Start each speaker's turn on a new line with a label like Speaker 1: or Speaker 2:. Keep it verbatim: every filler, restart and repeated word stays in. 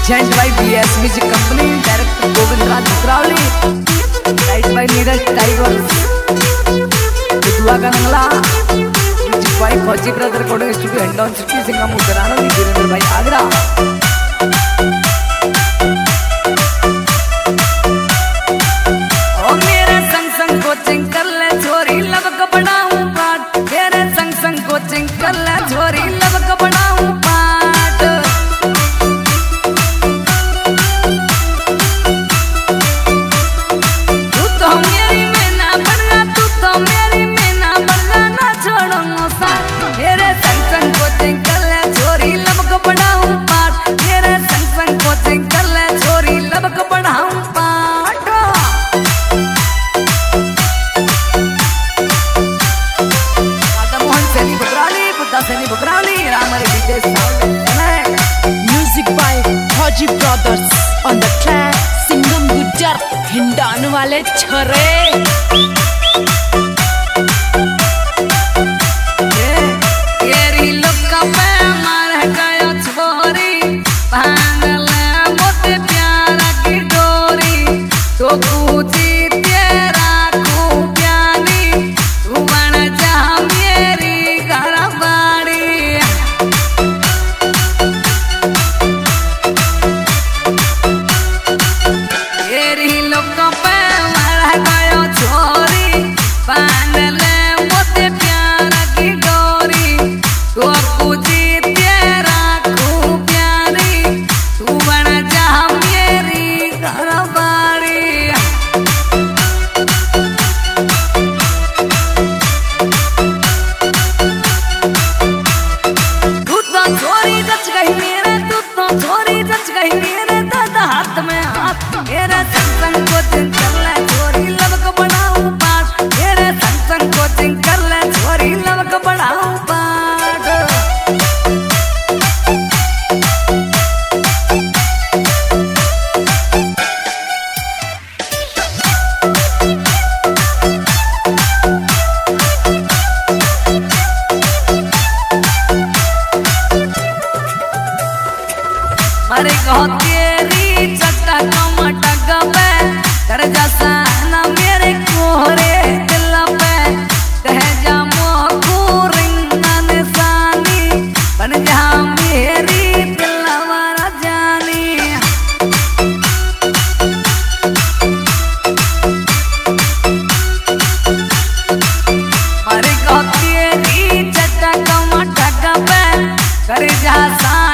Speaker 1: Present by BS music company, director Govind Raj Mukrawali, write by Neeraj Tiger, Dua का Nangla, music by Fauji brother recording studio Hindaun city, Singapur मुद्रानो, वीरेंद्र भाई आगरा। ओ मेरे संग संग कोचिंग कर ले छोरी, लब का बनाऊं पाठ, मेरे संग संग कोचिंग कर ले छोरी, लब का बनाऊं पाठ। तू तो मेरी मैना बनना, तू तो मेरी मैना बनना, ना छोड़ूंगा साथ। मेरे संग संग कोचिंग कर ले छोरी, लब का बनाऊं पाठ, मेरे संग संग कोचिंग कर ले छोरी, लब का बनाऊं पाठ।
Speaker 2: Music by Fauji Brothers on the track, Singham Gujar, हिंडान वाले छोरे।
Speaker 1: तेरी लुक्का पे मार गयो छोरी, भांगल मोते प्यारा की डोरी, तो कूची तेरा को प्यानी, तू बन जा मेरी घरवाड़ी। तेरी लुक्का पे मार गयो छोरी, भांगल मोते प्यारा की डोरी, तो कूची तेरा को प्यारी, तू बन जा मेरी घरवाड़ी। तू तो छोरी जच गई मेरे, तू तो छोरी जच गई मेरे, दादा हाथ में हाथ। मेरे संग संग कोचिंग कर ले छोरी, लब का बनाऊं पाठ, मेरे संग संग कोचिंग कर ले छोरी, लब का बनाऊं पाठ। अरे कहो तेरी चट्टा कमटा गबे, कर जा साना मेरे कोरे दिल पे, कह जा मोखू रिंगा निशानी, बन जा मेरी दिलवारा जानी। अरे कहो तेरी चट्टा कमटा गबे, कर जा साना